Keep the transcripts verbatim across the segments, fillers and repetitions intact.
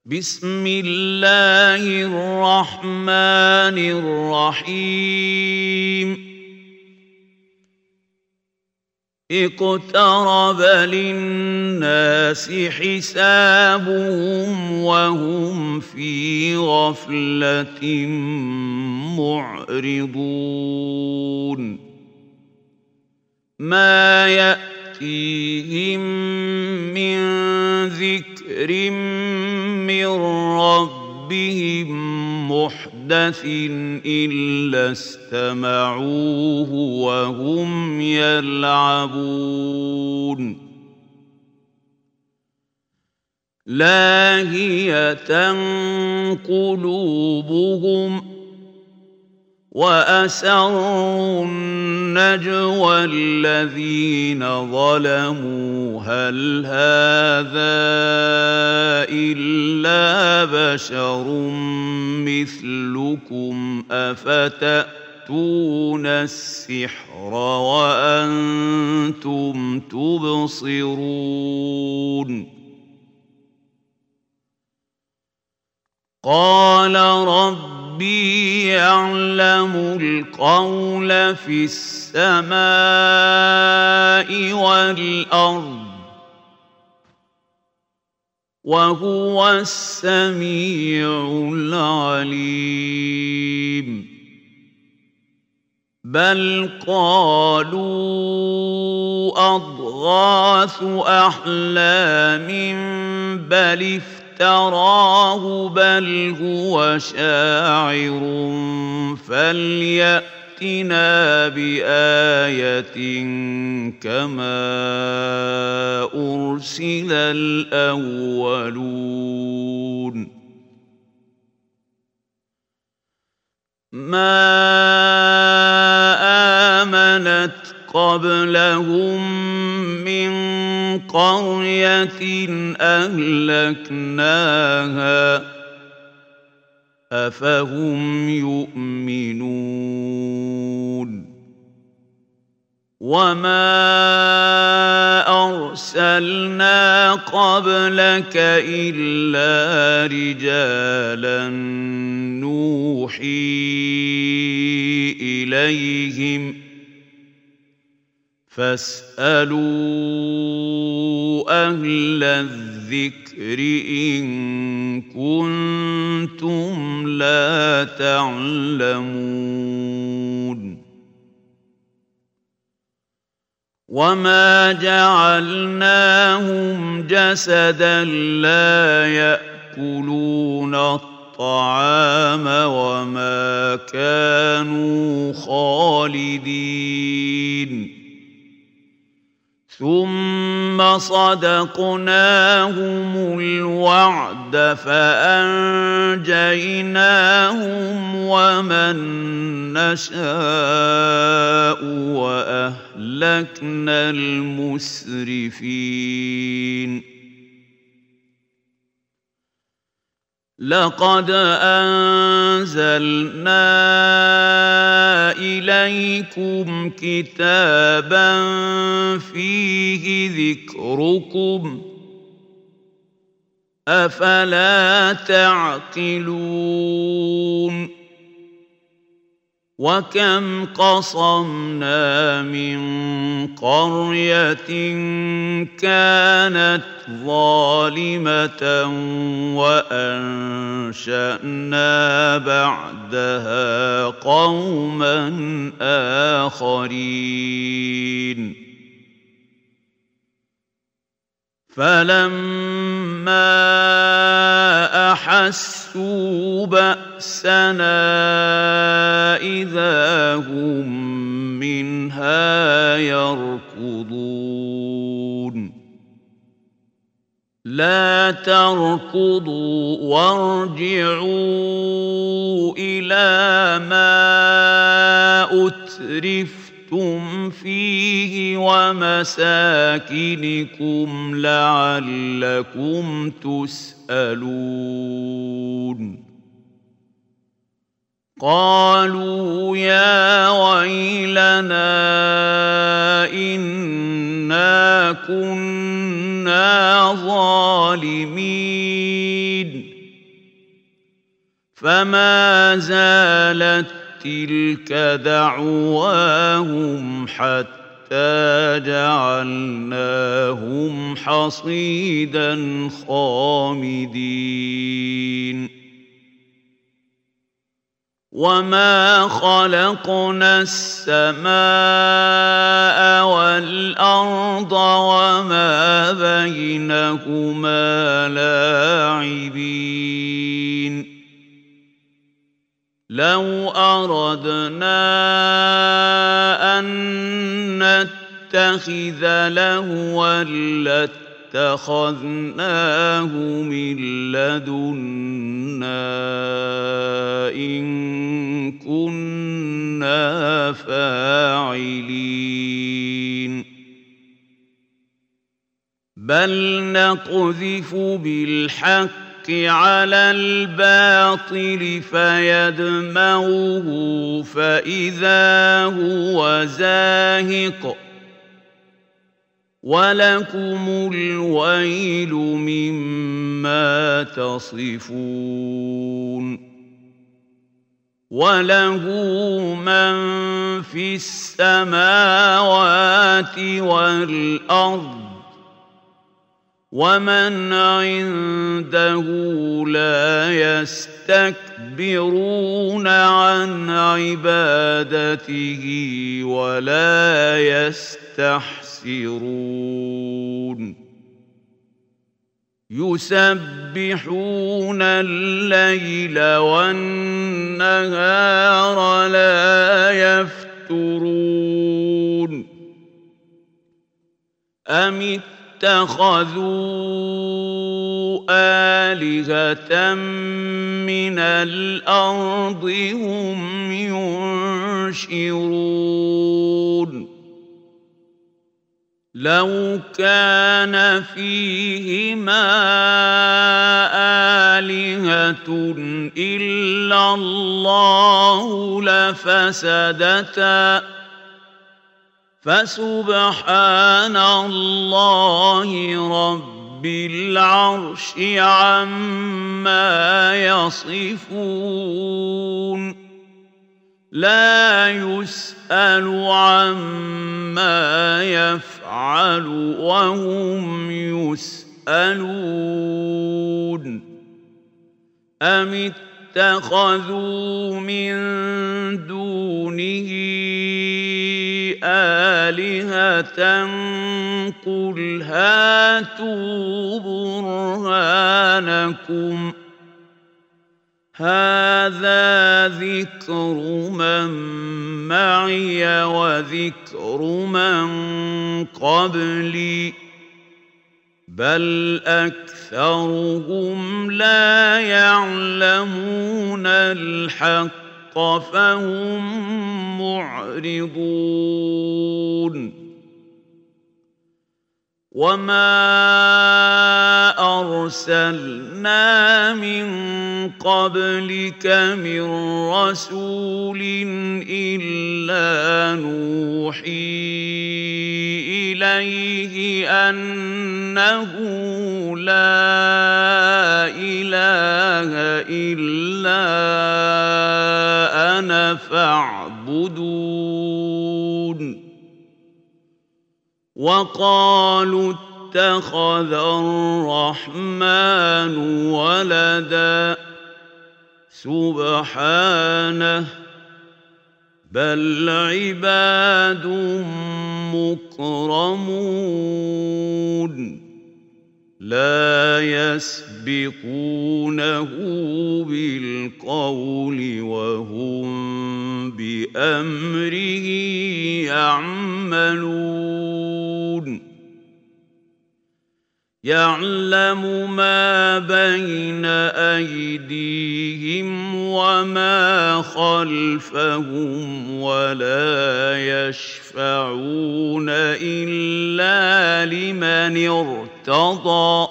بسم الله الرحمن الرحيم اقترب للناس حسابهم وهم في غفلة معرضون ما يأتيهم من ذكر من ربهم محدث إلا استمعوه وهم يلعبون لاهية قلوبهم وأسروا النجوى الذين ظلموا هل هذا إلا بشر مثلكم أفتأتون السحر وأنتم تبصرون قال ربي يعلم القول في السماء والأرض وهو السميع العليم بل قالوا أضغاث أحلام بل افتراه بل هو شاعر فليأتنا بآية كما أرسل الأولون ما آمنت قبلهم من قرية أهلكناها أفهم يؤمنون وما أرسلنا قبلك إلا رجالا نوحي إليهم فاسألوا أهل الذكر إن كنتم لا تعلمون وما جعلناهم جسدا لا يأكلون الطعام وما كانوا خالدين ثم صدقناهم الوعد فأنجيناهم ومن نشاء وأهلكنا المسرفين لقد أنزلنا إليكم كتابا فيه ذكركم أفلا تعقلون وكم قصمنا من قرية كانت ظالمة وأنشأنا بعدها قوما آخرين فلما أحسوا بأسنا إذا هم منها يركضون لا تركضوا وارجعوا إلى ما أترفتم فيه ومساكنكم لعلكم تسألون قالوا يا ويلنا إنا كنا ظالمين فما زالت تلك دعواهم حتى جعلناهم حصيدا خامدين وما خلقنا السماء والأرض وما بينهما لاعبين لو أردنا أن نتخذ لهوا لاتخذناه من لدنا إن كنا فاعلين بل نقذف بالحق على الباطل فيدمغه فإذا هو زاهق ولكم الويل مما تصفون وله من في السماوات والأرض ومن عنده لا يستكبرون عن عبادته ولا يستحسرون يسبحون الليل والنهار لا يفترون أم اتخذوا آلهة من الأرض هم ينشرون لو كان فيهما آلهة إلا الله لفسدتا فسبحان الله رب العرش عما يصفون لا يسأل عما يفعل وهم يسألون أم اتخذوا من دونه آلهة قل هاتوا برهانكم هذا ذكر من معي وذكر من قبلي بل أكثرهم لا يعلمون الحق فهم معرضون وما أرسلنا من قبلك من رسول إلا نوحي إليه أنه لا إله إلا أنا فاعبدون وقالوا اتخذ الرحمن ولدا سبحانه بل عباد مكرمون لا يسبقونه بالقول وهم بأمره يعملون يعلم ما بين أيديهم وما خلفهم ولا يشفعون إلا لمن ارتضى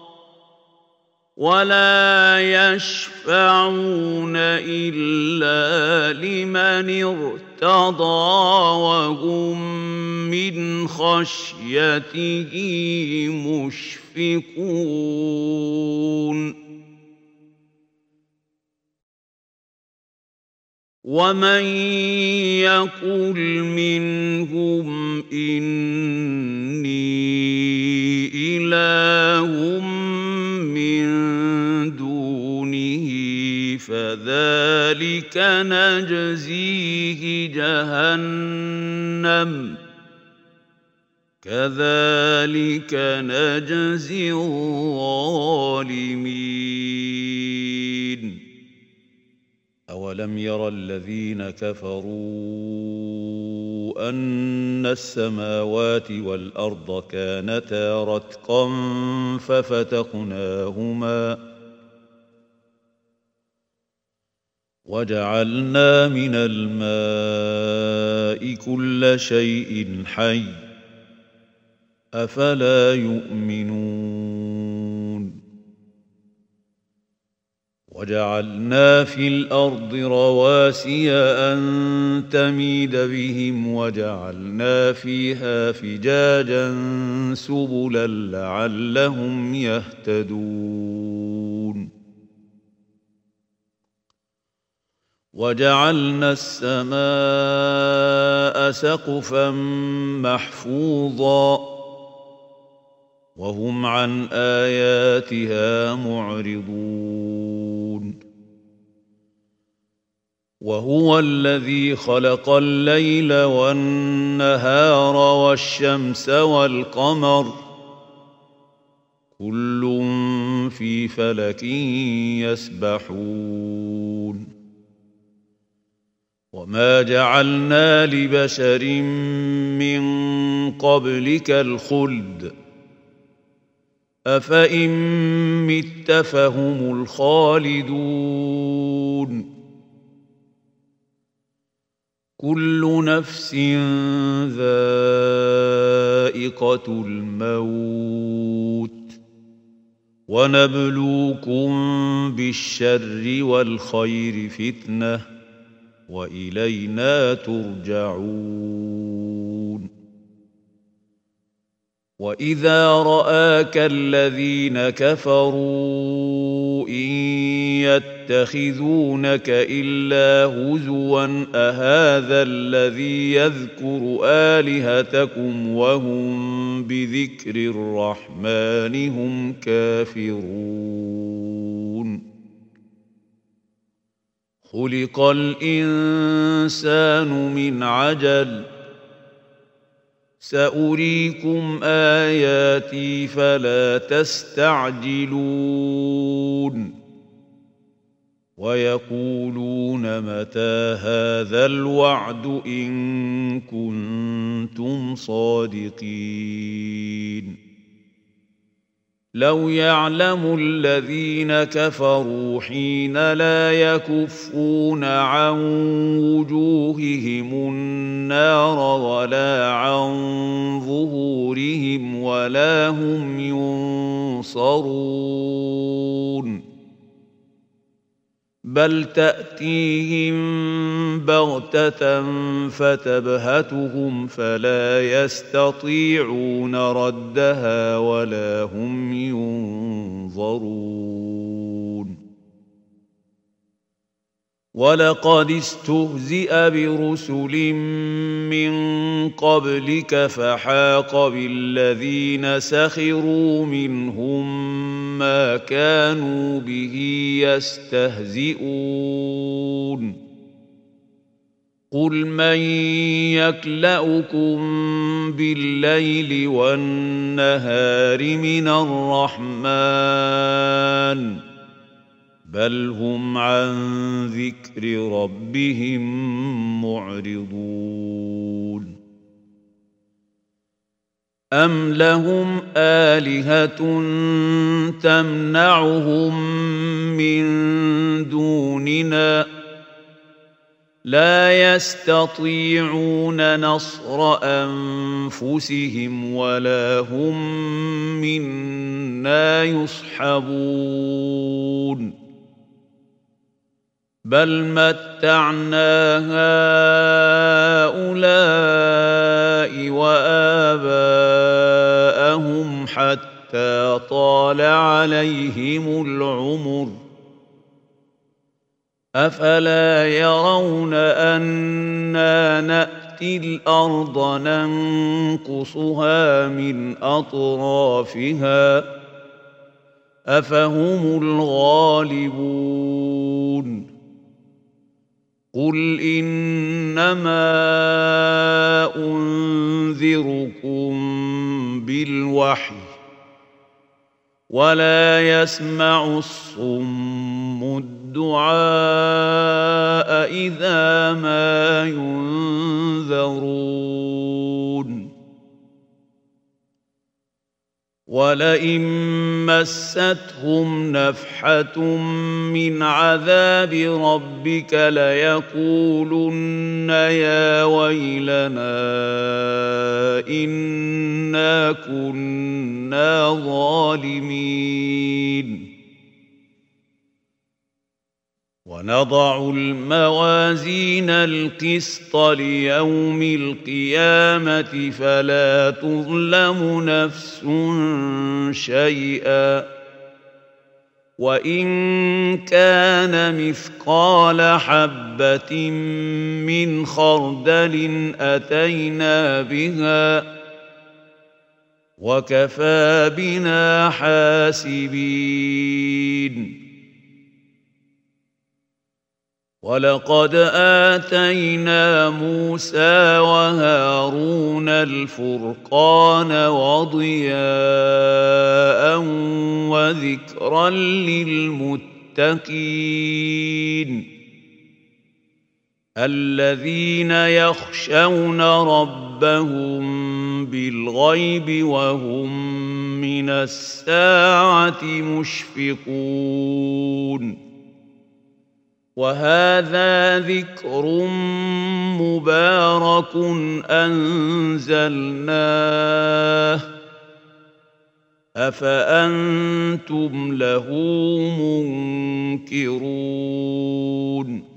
ولا يشفعون إلا لمن ارتضى وهم من خشيته مشفقون مشفقون ومن يقل منهم إني إله من دونه فذلك نجزيه جهنم كذلك نجزي الظالمين أولم ير الذين كفروا أن السماوات والأرض كانتا رتقا ففتقناهما وجعلنا من الماء كل شيء حي أفلا يؤمنون وجعلنا في الأرض رواسي أن تميد بهم وجعلنا فيها فجاجا سبلا لعلهم يهتدون وجعلنا السماء سقفا محفوظا وهم عن آياتها معرضون وهو الذي خلق الليل والنهار والشمس والقمر كل في فلك يسبحون وما جعلنا لبشر من قبلك الخلد أفإن مت فهم الخالدون كل نفس ذائقة الموت ونبلوكم بالشر والخير فتنة وإلينا ترجعون وإذا رآك الذين كفروا إن يتخذونك إلا هزوا أهذا الذي يذكر آلهتكم وهم بذكر الرحمن هم كافرون خلق الإنسان من عجل سأريكم آياتي فلا تستعجلون ويقولون متى هذا الوعد إن كنتم صادقين لو يعلم الذين كفروا حين لا يكفون عن وجوههم النار ولا عن ظهورهم ولا هم ينصرون بل تأتيهم بغتة فتبهتهم فلا يستطيعون ردها ولا هم ينظرون ولقد استهزئ برسل من قبلك فحاق بالذين سخروا منهم ما كانوا به يستهزئون قل من يكلؤكم بالليل والنهار من الرحمن بل هم عن ذكر ربهم معرضون أم لهم آلهة تمنعهم من دوننا لا يستطيعون نصر أنفسهم ولا هم منا يصحبون بل متعنا هؤلاء وآباءهم حتى حتى طال عليهم العمر أفلا يرون أنا نأتي الأرض ننقصها من أطرافها أفهم الغالبون قل إنما أنذركم بالوحي ولا يسمع الصم الدعاء إذا ما ينذرون ولئن مستهم نفحة من عذاب ربك ليقولن يا ويلنا إنا كنا ظالمين ونضع الموازين القسط ليوم القيامة فلا تظلم نفس شيئا وإن كان مثقال حبة من خردل أتينا بها وكفى بنا حاسبين ولقد آتينا موسى وهارون الفرقان وضياء وذكرا للمتقين الذين يخشون ربهم بالغيب وهم من الساعة مشفقون وهذا ذكر مبارك أنزلناه أفأنتم له منكرون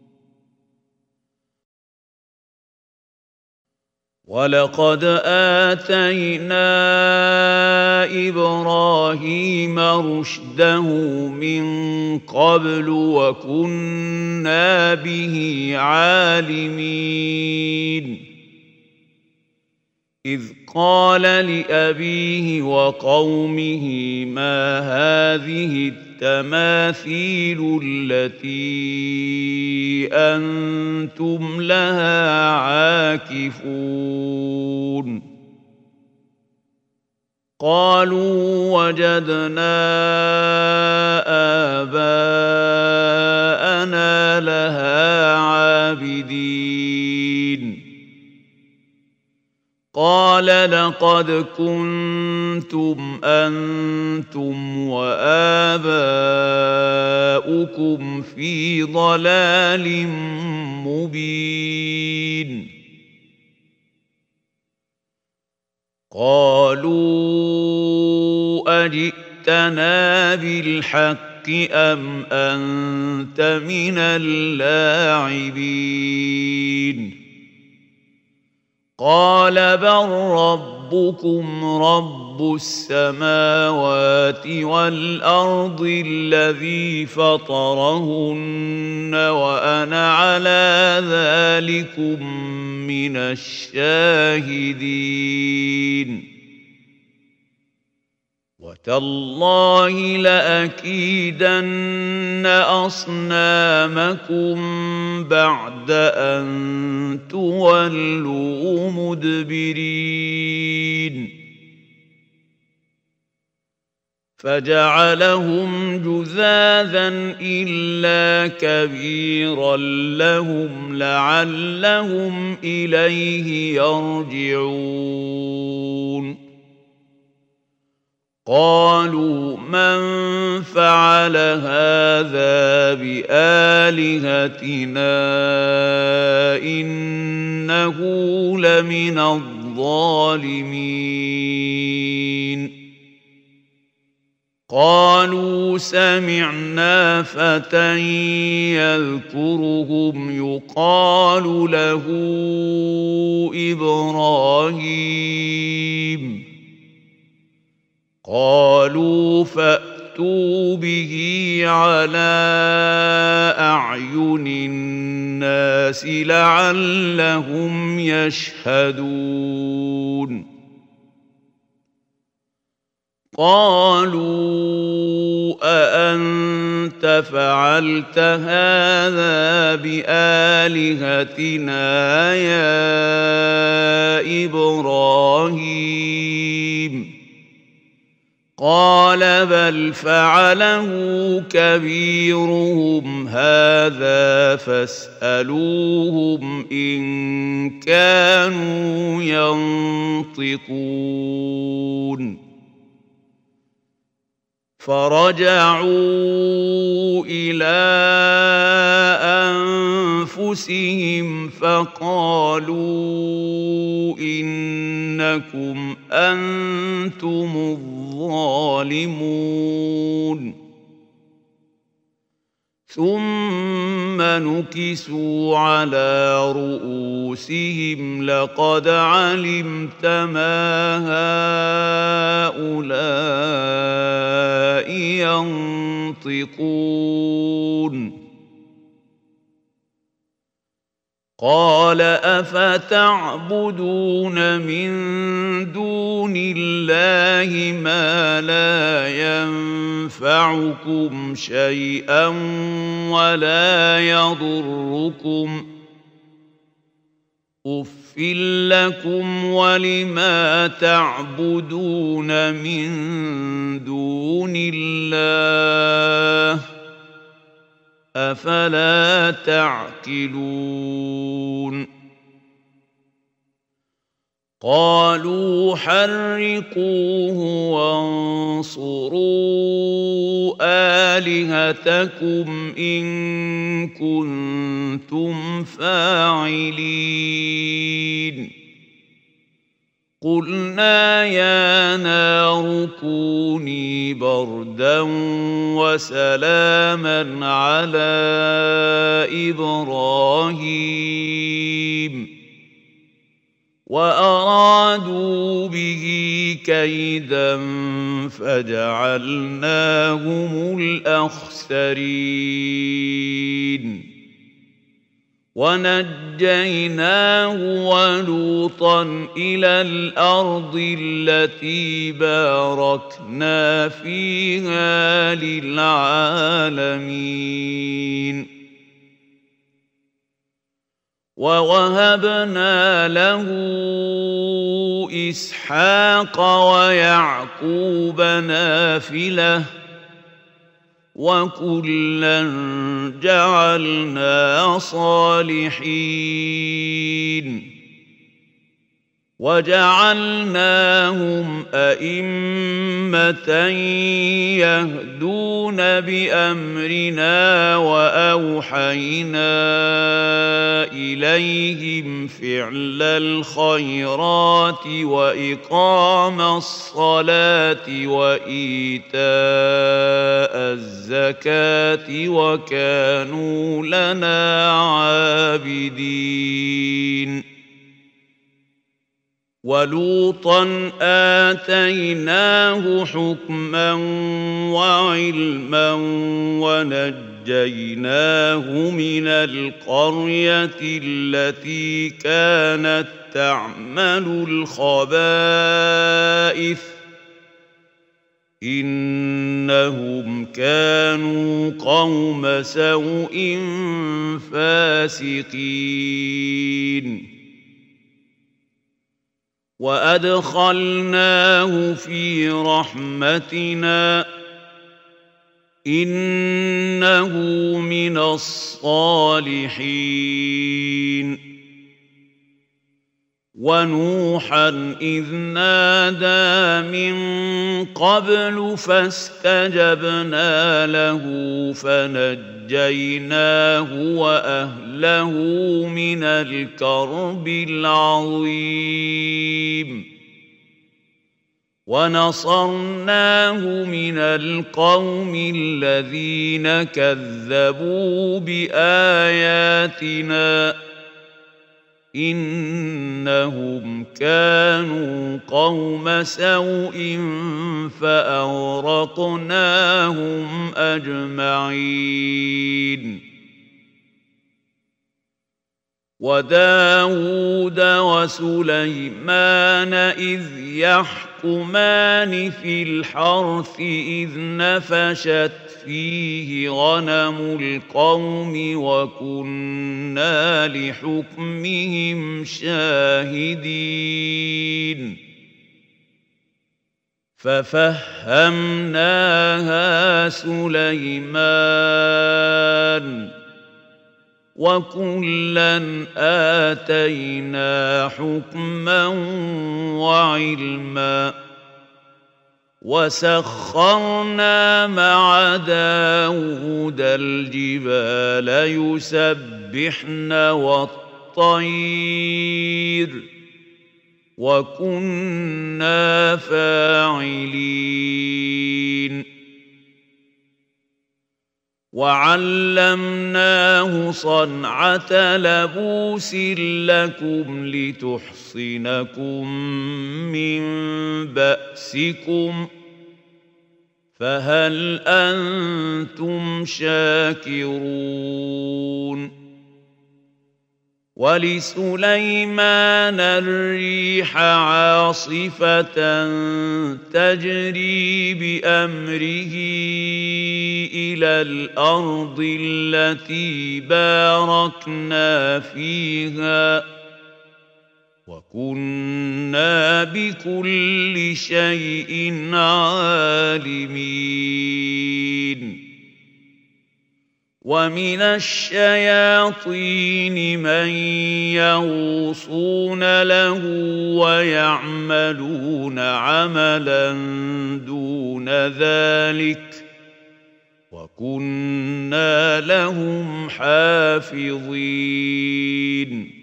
ولقد آتينا إبراهيم رشده من قبل وكنا به عالمين إذ قال لأبيه وقومه ما هذه التماثيل التي أنتم لها عاكفون قالوا وجدنا آباءنا لها عابدين قال لقد كنتم أنتم وآباؤكم في ضلال مبين قالوا أجئتنا بالحق أم أنت من اللاعبين قال بل ربكم رب السماوات والأرض الذي فطرهن وأنا على ذلكم من الشاهدين وتالله لأكيدن أصنامكم بعد أن تولوا مدبرين فجعلهم جذاذا إلا كبيرا لهم لعلهم إليه يرجعون قالوا من فعل هذا بآلهتنا إنه لمن الظالمين قالوا سمعنا فتى يذكرهم يقال له إبراهيم قالوا فأتوا به على أعين الناس لعلهم يشهدون قالوا أأنت فعلت هذا بآلهتنا يا إبراهيم قال بل فعله كبيرهم هذا فاسألوهم إن كانوا ينطقون فرجعوا إلى أنفسهم فقالوا إنكم أنتم الظالمون ثم نكسوا على رؤوسهم لقد علمت ما هؤلاء ينطقون قال أفتعبدون من دون الله ما لا ينفعكم شيئا ولا يضركم أف لكم ولما تعبدون من دون الله أفلا تعقلون قالوا حرقوه وانصروا آلهتكم إن كنتم فاعلين قلنا يا نار كوني بردا وسلاما على إبراهيم وأرادوا به كيدا فجعلناهم الأخسرين ونجيناه ولوطا إلى الأرض التي باركنا فيها للعالمين ووهبنا له إسحاق ويعقوب نافلة وكلا جعلنا صالحين وجعلناهم أئمة يهدون بأمرنا وأوحينا إليهم فعل الخيرات وإقام الصلاة وإيتاء الزكاة وكانوا لنا عابدين ولوطا آتيناه حكما وعلما ونجيناه من القرية التي كانت تعمل الخبائث إنهم كانوا قوم سوء فاسقين وأدخلناه في رحمتنا إنه من الصالحين ونوحا إذ نادى من قبل فاستجبنا له فنجيناه وأهله من الكرب العظيم ونصرناه من القوم الذين كذبوا بآياتنا إنهم كانوا قوم سوء فأغرقناهم أجمعين. وداود وسليمان إذ يحكمان في الحرث إذ نفشت فيه غنم القوم وكنا لحكمهم شاهدين. ففهمناها سليمان وكلا آتينا حكما وعلما وسخرنا مع داود الجبال يسبحن والطير وكنا فاعلين. وعلمناه صنعة لبوس لكم لتحصنكم من بأسكم فهل أنتم شاكرون؟ ولسليمان الريح عاصفة تجري بأمره إلى الأرض التي باركنا فيها وكنا بكل شيء عالمين. ومن الشياطين من يغوصون له ويعملون عملا دون ذلك وكنا لهم حافظين.